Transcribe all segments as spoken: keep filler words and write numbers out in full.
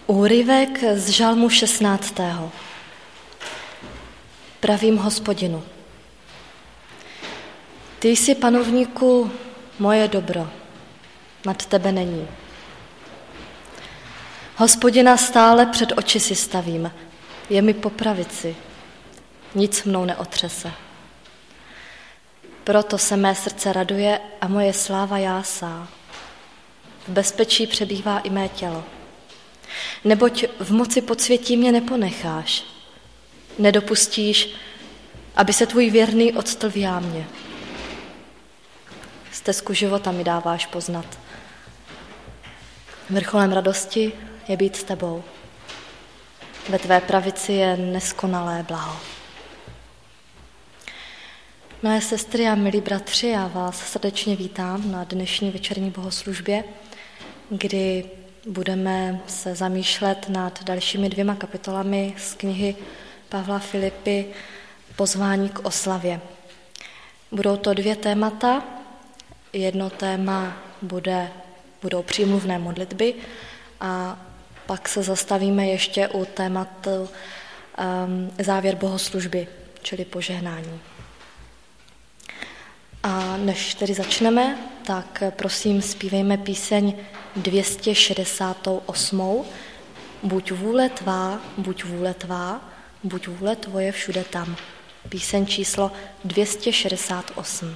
Úryvek z žalmu šestnáctého. Pravím Hospodinu. Ty jsi, panovníku, moje dobro, nad tebe není. Hospodina stále před oči si stavím, je mi po pravici, nic mnou neotřese. Proto se mé srdce raduje a moje sláva jásá. V bezpečí přebývá i mé tělo. Neboť v moci podsvětí mě neponecháš. Nedopustíš, aby se tvůj věrný octl v jámě. Stezku života mi dáváš poznat. Vrcholem radosti je být s tebou. Ve tvé pravici je neskonalé blaho. Milé sestry a milí bratři, já vás srdečně vítám na dnešní večerní bohoslužbě, kdy budeme se zamýšlet nad dalšími dvěma kapitolami z knihy Pavla Filipy Pozvání k oslavě. Budou to dvě témata. Jedno téma bude, budou přímluvné modlitby a pak se zastavíme ještě u tématu um, závěr bohoslužby, čili požehnání. A než tedy začneme, tak prosím zpívejme píseň dvě stě šedesát osm. Buď vůle tvá, buď vůle tvá, buď vůle tvoje všude tam. Píseň číslo dvě stě šedesát osm.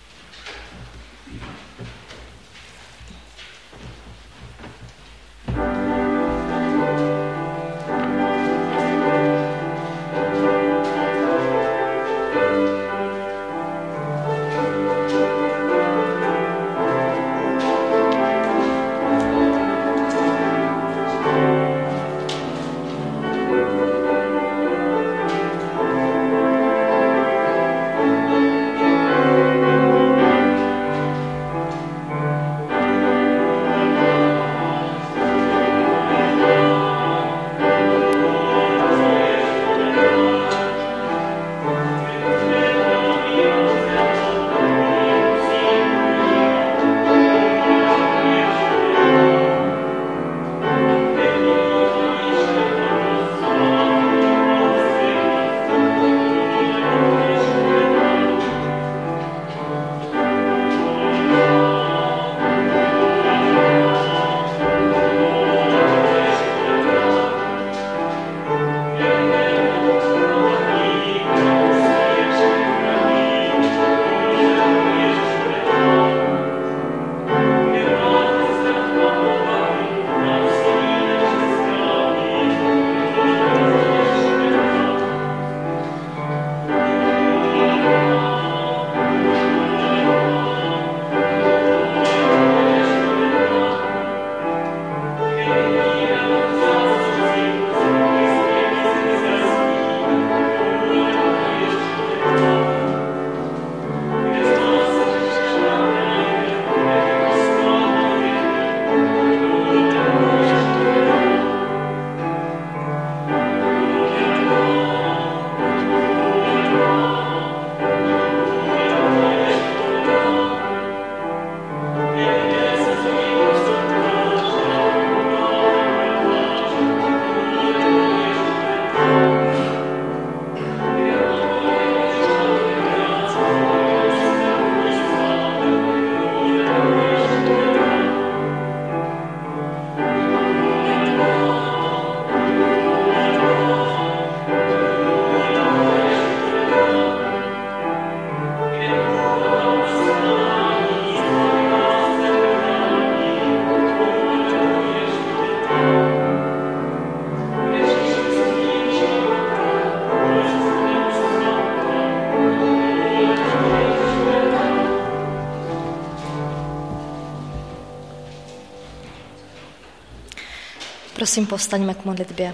Prosím, povstaňme k modlitbě.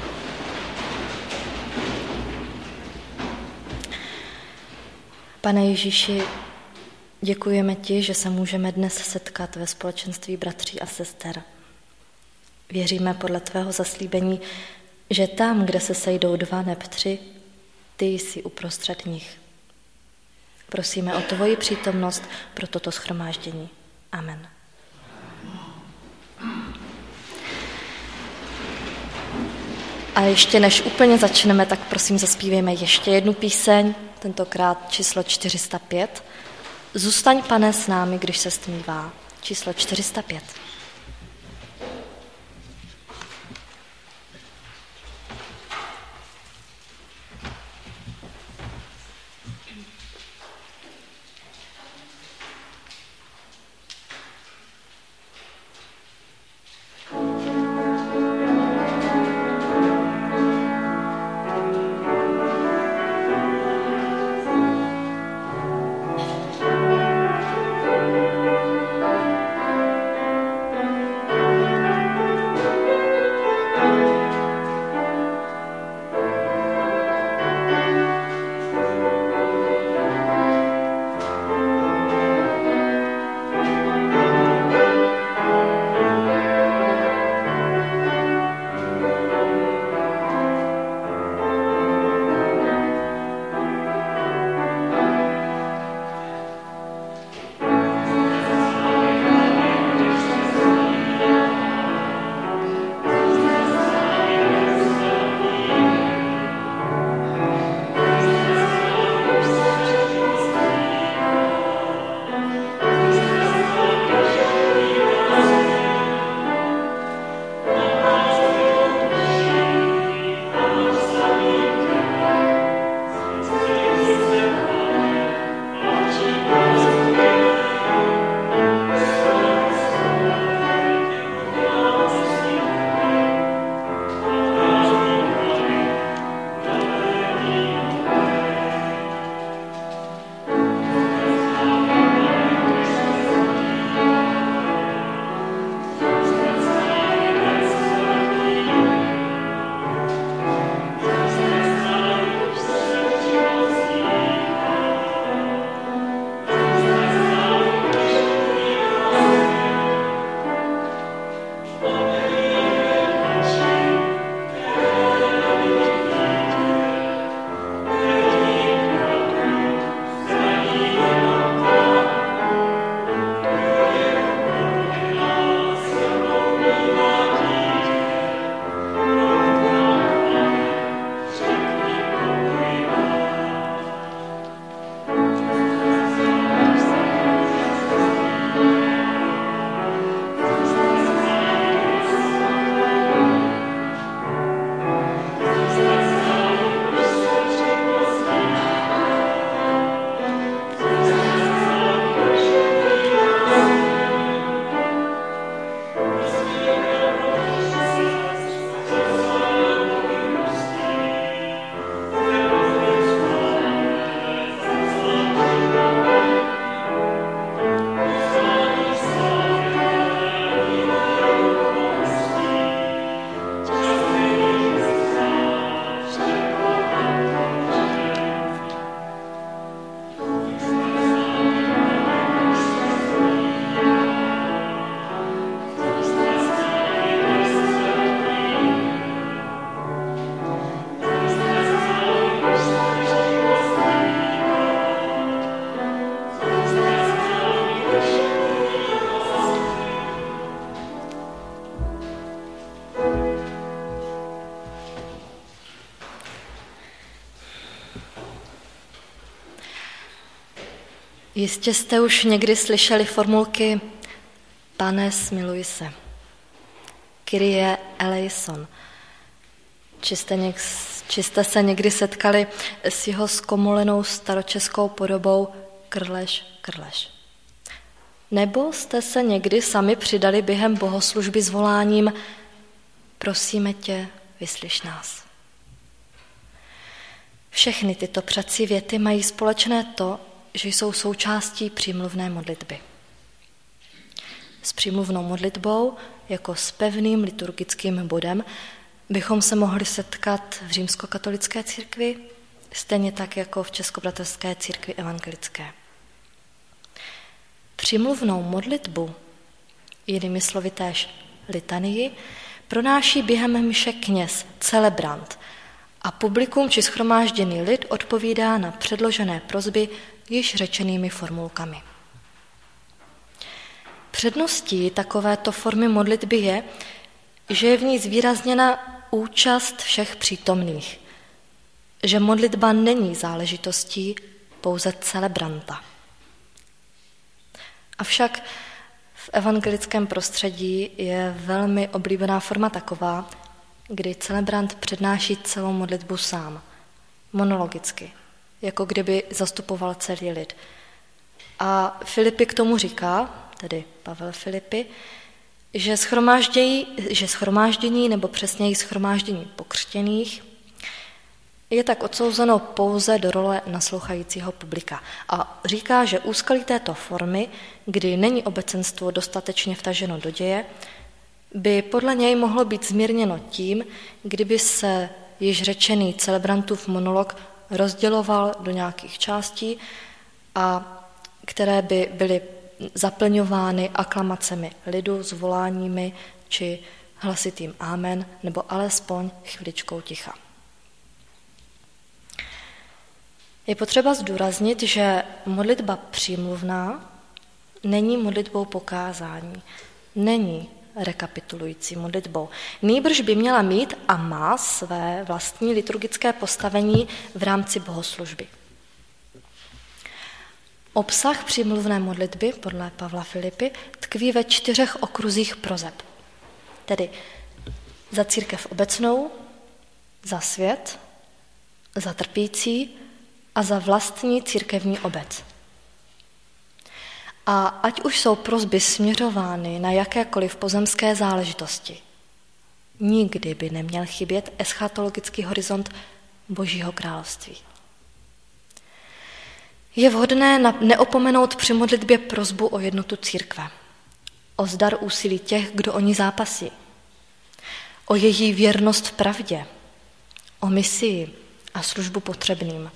Pane Ježíši, děkujeme ti, že se můžeme dnes setkat ve společenství bratří a sester. Věříme podle tvého zaslíbení, že tam, kde se sejdou dva neb tři, ty jsi uprostřed nich. Prosíme o tvoji přítomnost pro toto shromáždění. Amen. A ještě než úplně začneme, tak prosím zaspívejme ještě jednu píseň, tentokrát číslo čtyři sta pět. Zůstaň, Pane, s námi, když se stmívá. Číslo čtyři sta pět. Jistě jste už někdy slyšeli formulky Pane, smiluj se, Kyrie eleison. Či jste, něk, či jste se někdy setkali s jeho zkomolenou staročeskou podobou Krleš, krleš. Nebo jste se někdy sami přidali během bohoslužby s voláním Prosíme tě, vyslyš nás. Všechny tyto přací věty mají společné to, že jsou součástí přímluvné modlitby. S přímluvnou modlitbou jako s pevným liturgickým bodem bychom se mohli setkat v římskokatolické církvi, stejně tak jako v českobratrské církvi evangelické. Přímluvnou modlitbu, jinými slovy též litanii, pronáší během mše kněz, celebrant a publikum či shromážděný lid odpovídá na předložené prosby již řečenými formulkami. Předností takovéto formy modlitby je, že je v ní zvýrazněna účast všech přítomných, že modlitba není záležitostí pouze celebranta. Avšak v evangelickém prostředí je velmi oblíbená forma taková, kdy celebrant přednáší celou modlitbu sám, monologicky, jako kdyby zastupoval celý lid. A Filipy k tomu říká, tedy Pavel Filipy, že shromáždění, že shromáždění nebo přesněji shromáždění pokřtěných je tak odsouzeno pouze do role naslouchajícího publika. A říká, že úskalí této formy, kdy není obecenstvo dostatečně vtaženo do děje, by podle něj mohlo být zmírněno tím, kdyby se již řečený celebrantův monolog rozděloval do nějakých částí, a které by byly zaplňovány aklamacemi lidu, zvoláními či hlasitým amen, nebo alespoň chviličkou ticha. Je potřeba zdůraznit, že modlitba přímluvná není modlitbou pokázání, není rekapitulující modlitbou. Nýbrž by měla mít a má své vlastní liturgické postavení v rámci bohoslužby. Obsah přímluvné modlitby podle Pavla Filipy tkví ve čtyřech okruzích prozeb, tedy za církev obecnou, za svět, za trpící a za vlastní církevní obec. A ať už jsou prosby směřovány na jakékoliv pozemské záležitosti, nikdy by neměl chybět eschatologický horizont Božího království. Je vhodné neopomenout při modlitbě prosbu o jednotu církve, o zdar úsilí těch, kdo o ní zápasí, o její věrnost v pravdě, o misii a službu potřebným.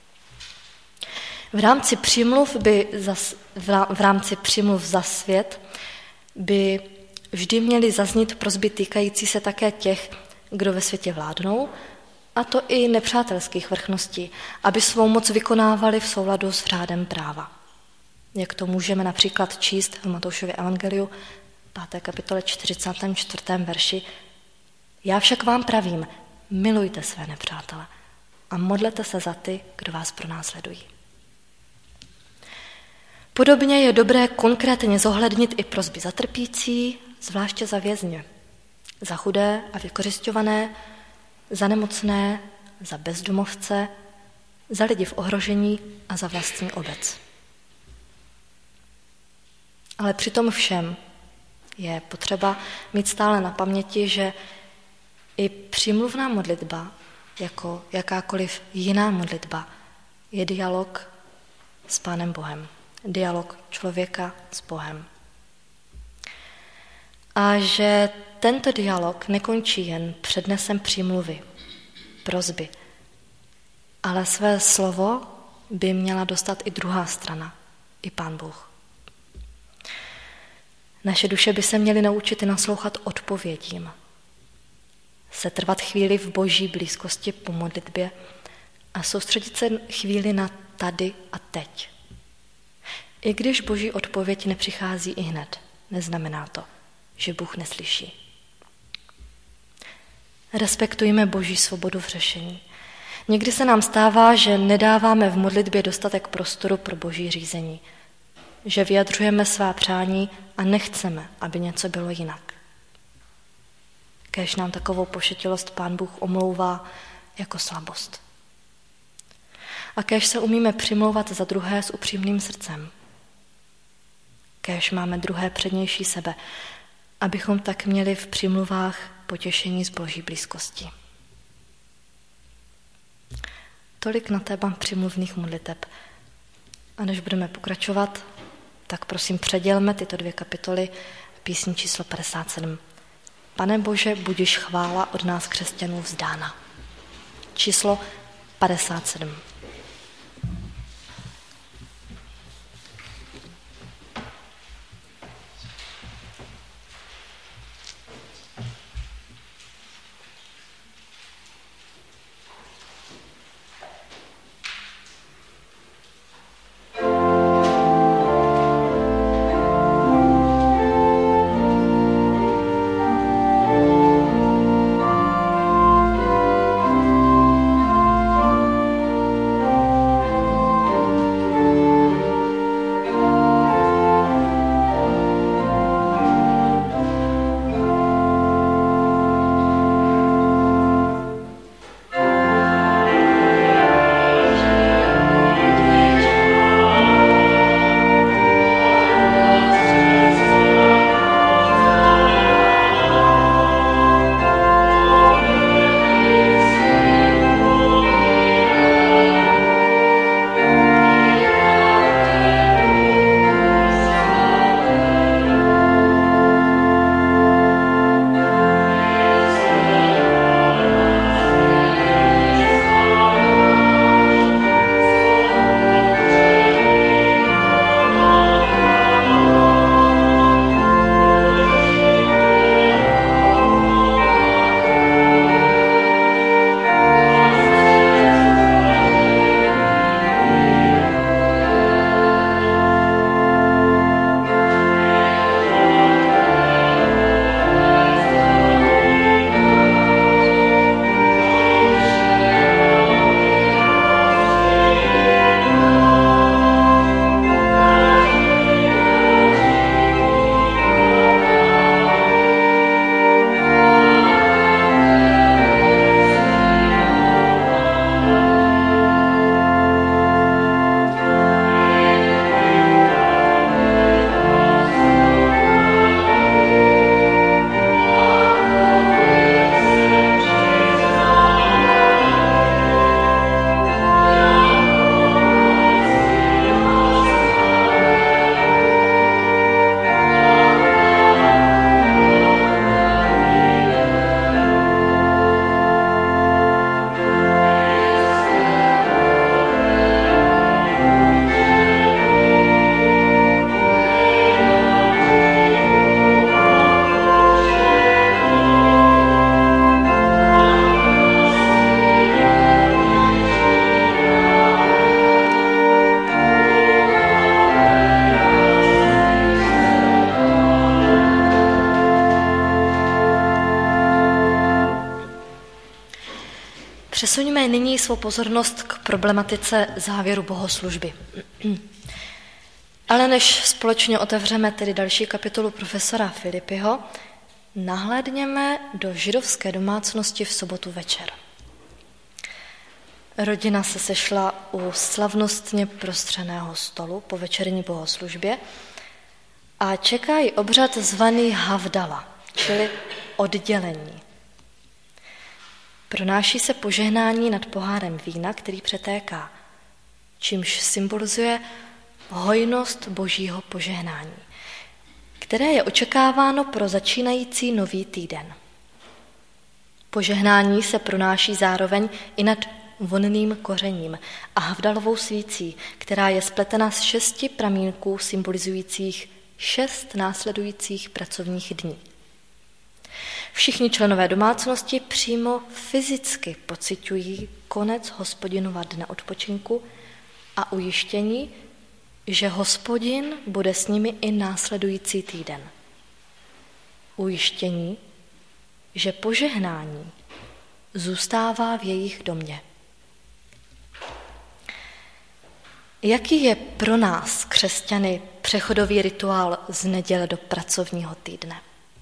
V rámci přímluv, by zas, v rámci přímluv za svět by vždy měly zaznít prosby týkající se také těch, kdo ve světě vládnou, a to i nepřátelských vrchností, aby svou moc vykonávali v souladu s řádem práva. Jak to můžeme například číst v Matoušově evangeliu, páté kapitole čtyřicátém čtvrtém verši. Já však vám pravím, milujte své nepřátele a modlete se za ty, kdo vás pronásledují. Podobně je dobré konkrétně zohlednit i prosby za trpící, zvláště za vězně, za chudé a vykořisťované, za nemocné, za bezdomovce, za lidi v ohrožení a za vlastní obec. Ale při tom všem je potřeba mít stále na paměti, že i přímluvná modlitba, jako jakákoliv jiná modlitba, je dialog s Pánem Bohem. Dialog člověka s Bohem. A že tento dialog nekončí jen přednesem přímluvy, prosby, ale své slovo by měla dostat i druhá strana, i Pán Bůh. Naše duše by se měly naučit naslouchat odpovědím, setrvat chvíli v Boží blízkosti po modlitbě a soustředit se chvíli na tady a teď. I když Boží odpověď nepřichází i hned, neznamená to, že Bůh neslyší. Respektujme Boží svobodu v řešení. Někdy se nám stává, že nedáváme v modlitbě dostatek prostoru pro Boží řízení, že vyjadřujeme svá přání a nechceme, aby něco bylo jinak. Kéž nám takovou pošetilost Pán Bůh omlouvá jako slabost. A kéž se umíme přimlouvat za druhé s upřímným srdcem. Kéž máme druhé přednější sebe, abychom tak měli v přímluvách potěšení z Boží blízkosti. Tolik na téma přímluvných modliteb. A než budeme pokračovat, tak prosím předělme tyto dvě kapitoly písní číslo padesát sedm. Pane Bože, budiš chvála od nás křesťanů vzdána. Číslo padesát sedm. Přesuňme nyní svou pozornost k problematice závěru bohoslužby. Ale než společně otevřeme tedy další kapitolu profesora Filipiho, nahlédněme do židovské domácnosti v sobotu večer. Rodina se sešla u slavnostně prostřeného stolu po večerní bohoslužbě a čekají obřad zvaný havdala, čili oddělení. Pronáší se požehnání nad pohárem vína, který přetéká, čímž symbolizuje hojnost božího požehnání, které je očekáváno pro začínající nový týden. Požehnání se pronáší zároveň i nad vonným kořením a havdalovou svící, která je spletena z šesti pramínků symbolizujících šest následujících pracovních dní. Všichni členové domácnosti přímo fyzicky pociťují konec Hospodinova dne odpočinku a ujištění, že Hospodin bude s nimi i následující týden. Ujištění, že požehnání zůstává v jejich domě. Jaký je pro nás, křesťany, přechodový rituál z neděle do pracovního týdne?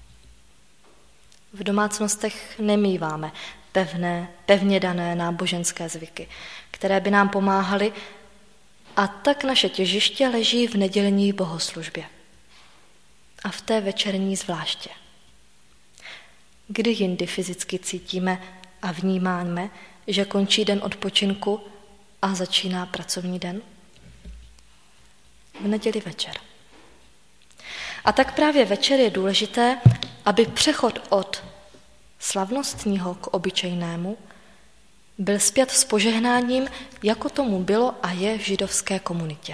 V domácnostech nemíváme pevné, pevně dané náboženské zvyky, které by nám pomáhaly, a tak naše těžiště leží v nedělní bohoslužbě. A v té večerní zvláště. Kdy jindy fyzicky cítíme a vnímáme, že končí den odpočinku a začíná pracovní den? V neděli večer. A tak právě večer je důležité, aby přechod od slavnostního k obyčejnému byl spjat s požehnáním, jako tomu bylo a je v židovské komunitě.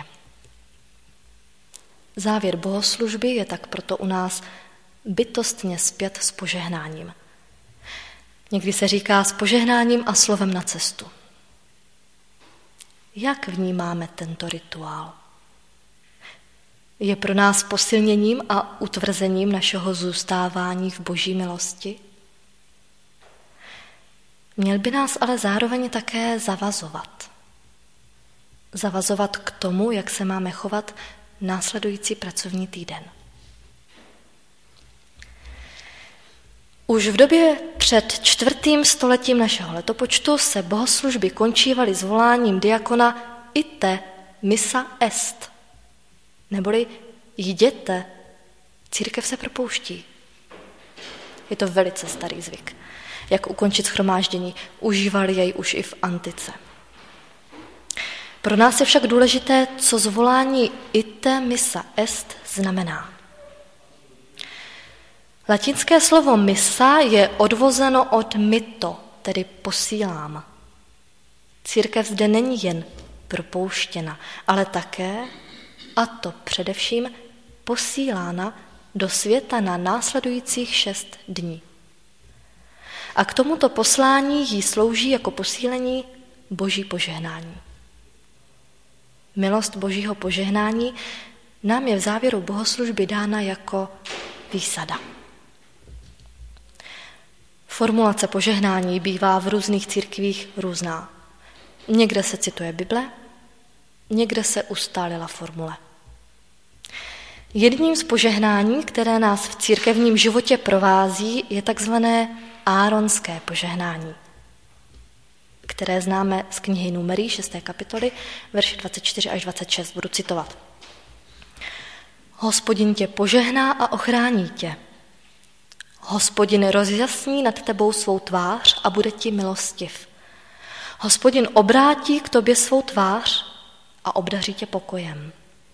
Závěr bohoslužby je tak proto u nás bytostně spjat s požehnáním. Někdy se říká s požehnáním a slovem na cestu. Jak vnímáme tento rituál? Je pro nás posilněním a utvrzením našeho zůstávání v boží milosti? Měl by nás ale zároveň také zavazovat. Zavazovat k tomu, jak se máme chovat následující pracovní týden. Už v době před čtvrtým stoletím našeho letopočtu se bohoslužby končívaly zvoláním diakona ite missa est, neboli jděte, církev se propouští. Je to velice starý zvyk. Jak ukončit shromáždění, užívali jej už i v antice. Pro nás je však důležité, co zvolání ite missa est znamená. Latinské slovo missa je odvozeno od mito, tedy posílám. Církev zde není jen propouštěna, ale také, a to především, posílána do světa na následujících šest dní. A k tomuto poslání jí slouží jako posílení boží požehnání. Milost božího požehnání nám je v závěru bohoslužby dána jako výsada. Formulace požehnání bývá v různých církvích různá. Někde se cituje Bible, někde se ustálila formule. Jedním z požehnání, které nás v církevním životě provází, je takzvané áronské požehnání, které známe z knihy Numerí, šesté kapitoly, verše dvacet čtyři až dvacet šest. Budu citovat. Hospodin tě požehná a ochrání tě. Hospodin rozjasní nad tebou svou tvář a bude ti milostiv. Hospodin obrátí k tobě svou tvář a obdaří tě pokojem.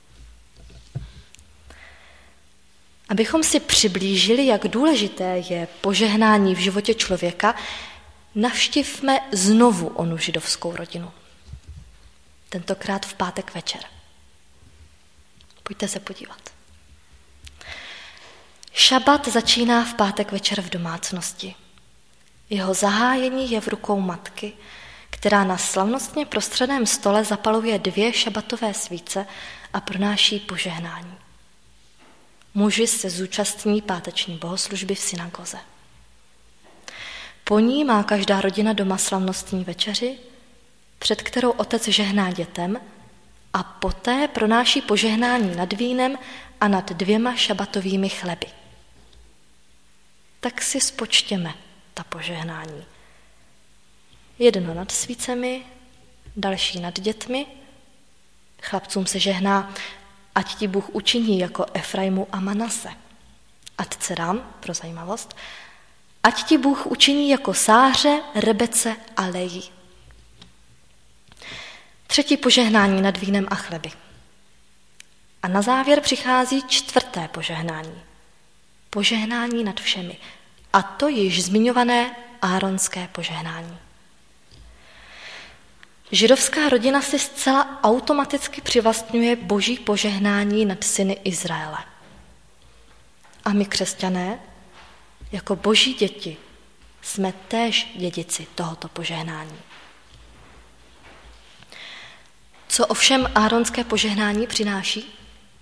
Abychom si přiblížili, jak důležité je požehnání v životě člověka, navštivme znovu onu židovskou rodinu. Tentokrát v pátek večer. Pojďte se podívat. Šabat začíná v pátek večer v domácnosti. Jeho zahájení je v rukou matky, která na slavnostně prostředném stole zapaluje dvě šabatové svíce a pronáší požehnání. Muži se zúčastní páteční bohoslužby v synagoze. Po ní má každá rodina doma slavnostní večeři, před kterou otec žehná dětem a poté pronáší požehnání nad vínem a nad dvěma šabatovými chleby. Tak si spočtěme ta požehnání. Jedno nad svícemi, další nad dětmi. Chlapcům se žehná, ať ti Bůh učiní jako Efraimu a Manase. A dcerám, pro zajímavost, ať ti Bůh učiní jako Sáře, Rebece a Leji. Třetí požehnání nad vínem a chleby. A na závěr přichází čtvrté požehnání. Požehnání nad všemi. A to již zmiňované áronské požehnání. Židovská rodina si zcela automaticky přivlastňuje boží požehnání nad syny Izraele. A my křesťané, jako boží děti, jsme též dědici tohoto požehnání. Co ovšem áronské požehnání přináší?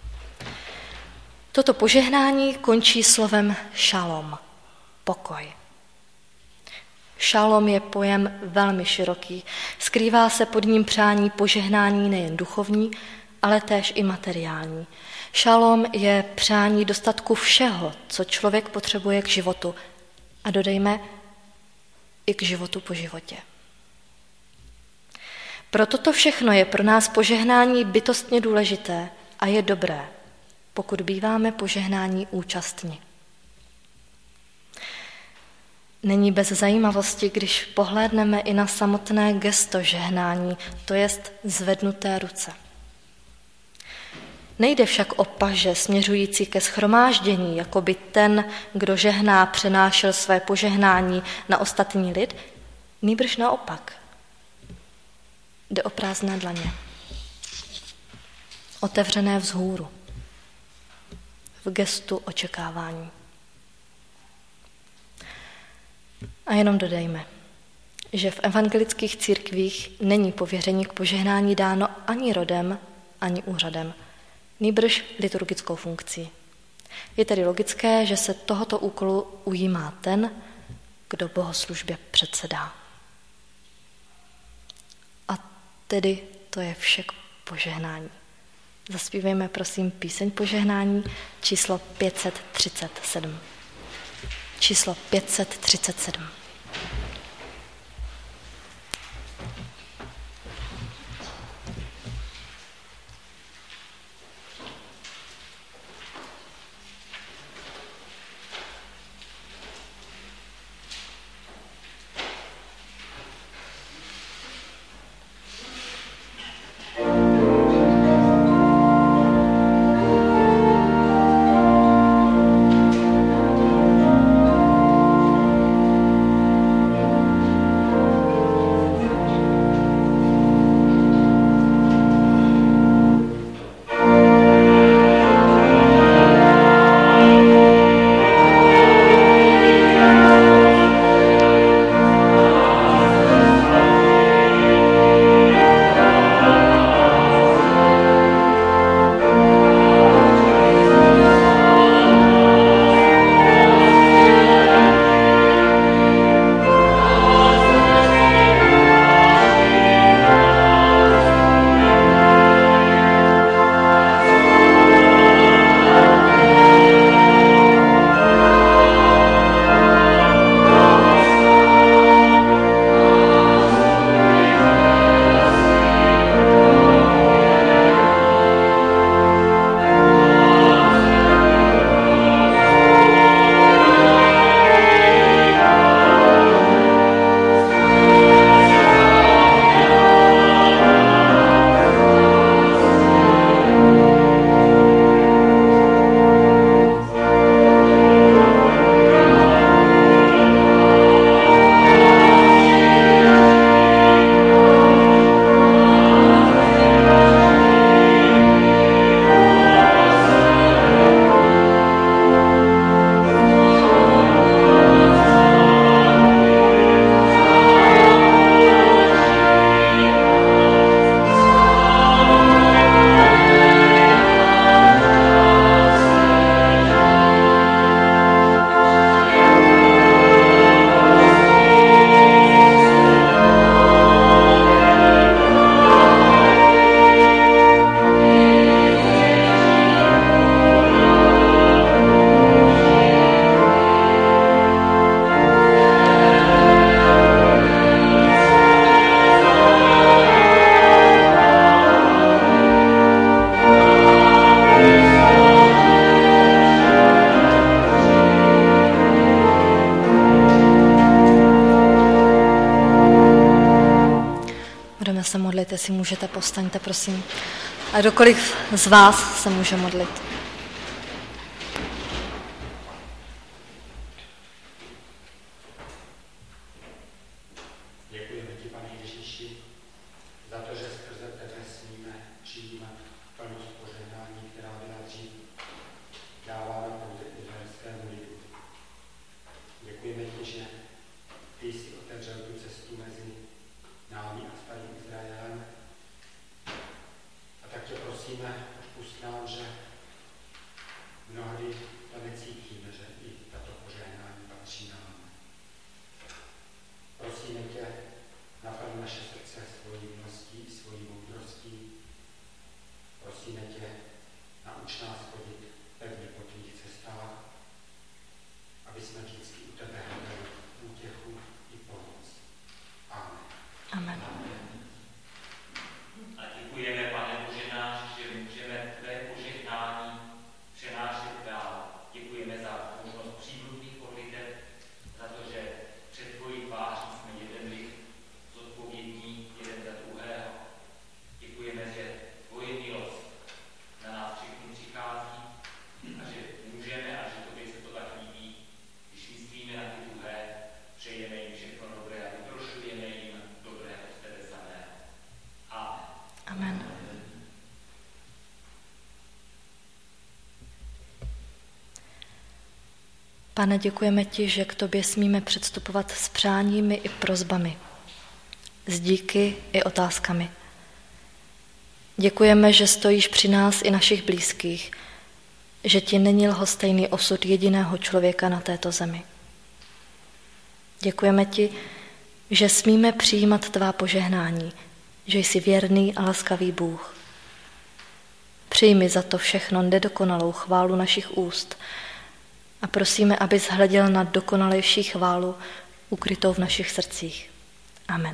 Toto požehnání končí slovem šalom, pokoj. Šalom je pojem velmi široký. Skrývá se pod ním přání požehnání nejen duchovní, ale též i materiální. Šalom je přání dostatku všeho, co člověk potřebuje k životu. A dodejme i k životu po životě. Pro toto všechno je pro nás požehnání bytostně důležité a je dobré, pokud býváme požehnání účastni. Není bez zajímavosti, když pohlédneme i na samotné gesto žehnání, to jest zvednuté ruce. Nejde však o paže směřující ke shromáždění, jako by ten, kdo žehná, přenášel své požehnání na ostatní lid, nýbrž naopak. Jde o prázdné dlaně, otevřené vzhůru, v gestu očekávání. A jenom dodejme, že v evangelických církvích není pověření k požehnání dáno ani rodem, ani úřadem, nýbrž liturgickou funkcí. Je tedy logické, že se tohoto úkolu ujímá ten, kdo bohoslužbě předsedá. A tedy to je vše k požehnání. Zaspívejme prosím píseň požehnání číslo pět set třicet sedm. Číslo pět set třicet sedm. modlit, jestli můžete, postaňte, prosím. A kdokoliv z vás se může modlit. Děkujeme ti, Pane Ježíši, za to, že skrze tebe smíme přijímat plnost požehnání, která byla dřív dávána pouze izraelskému lidu. Děkujeme ti, že ty jsi otevřel tu cestu mezi námi a starým Izraelem. A tak tě prosíme, odpusť nám, že mnohdy to necítíme, že i tato požehnání patří nám. Prosíme tě, naplň naše srdce svojí milostí, svojí moudrostí. Prosíme tě, nauč nás chodit pevně po tvých cestách, aby jsme vždycky u tebe hledali útěchu i pomoc. Amen. Amen. A děkujeme, Pane Bože náš, že můžeme tvé požehnání přenášet dál. Děkujeme za možnost přímluvných modlitev, za to, že před tvojí tváří jsme jeden lid, zodpovědní jeden za druhého. Děkujeme, že tvoje milost na nás všechny přichází a že můžeme a že tobě se to tak líbí, když myslíme na ty druhé, přejeme jim všechno dobré a vyprošujeme jim dobré od tebe samého. Amen. Amen. Pane, děkujeme ti, že k tobě smíme předstupovat s přáními i prosbami, s díky i otázkami. Děkujeme, že stojíš při nás i našich blízkých, že ti není lhostejný osud jediného člověka na této zemi. Děkujeme ti, že smíme přijímat tvá požehnání, že jsi věrný a laskavý Bůh. Přijmi za to všechno nedokonalou chválu našich úst a prosíme, abys hleděl na dokonalejší chválu ukrytou v našich srdcích. Amen.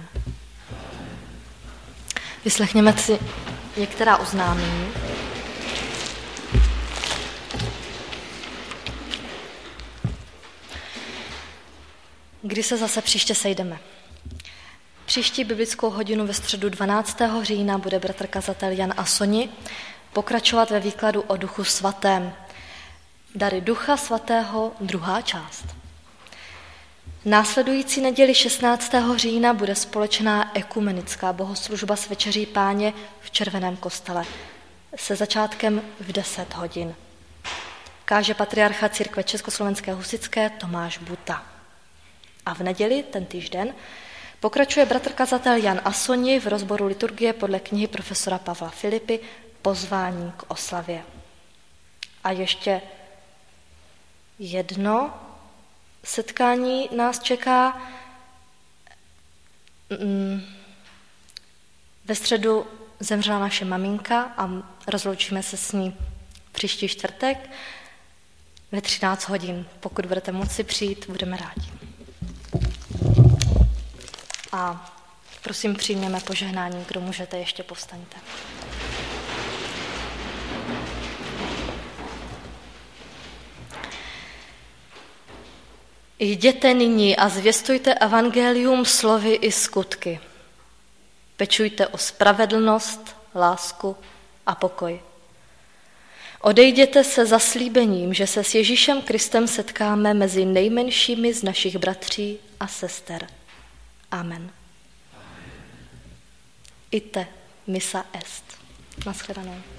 Vyslechněme si některá oznámení. Kdy se zase příště sejdeme? Příští biblickou hodinu ve středu dvanáctého října bude bratr kazatel Jan Asoni pokračovat ve výkladu o Duchu svatém. Dary Ducha svatého, druhá část. Následující neděli šestnáctého října bude společná ekumenická bohoslužba s večeří Páně v Červeném kostele se začátkem v deset hodin. Káže patriarcha církve Československé husitské Tomáš Buta. A v neděli, ten týžden, pokračuje bratr kazatel Jan Asoni v rozboru liturgie podle knihy profesora Pavla Filipy Pozvání k oslavě. A ještě jedno setkání nás čeká. Ve středu zemřela naše maminka a rozloučíme se s ní příští čtvrtek ve třináct hodin. Pokud budete moci přijít, budeme rádi. A prosím, přijměme požehnání, kdo můžete, ještě povstaňte. Jděte nyní a zvěstujte evangelium slovy i skutky. Pečujte o spravedlnost, lásku a pokoj. Odejděte se zaslíbením, že se s Ježíšem Kristem setkáme mezi nejmenšími z našich bratří a sester. Amen. Ite missa est. Naschledanou.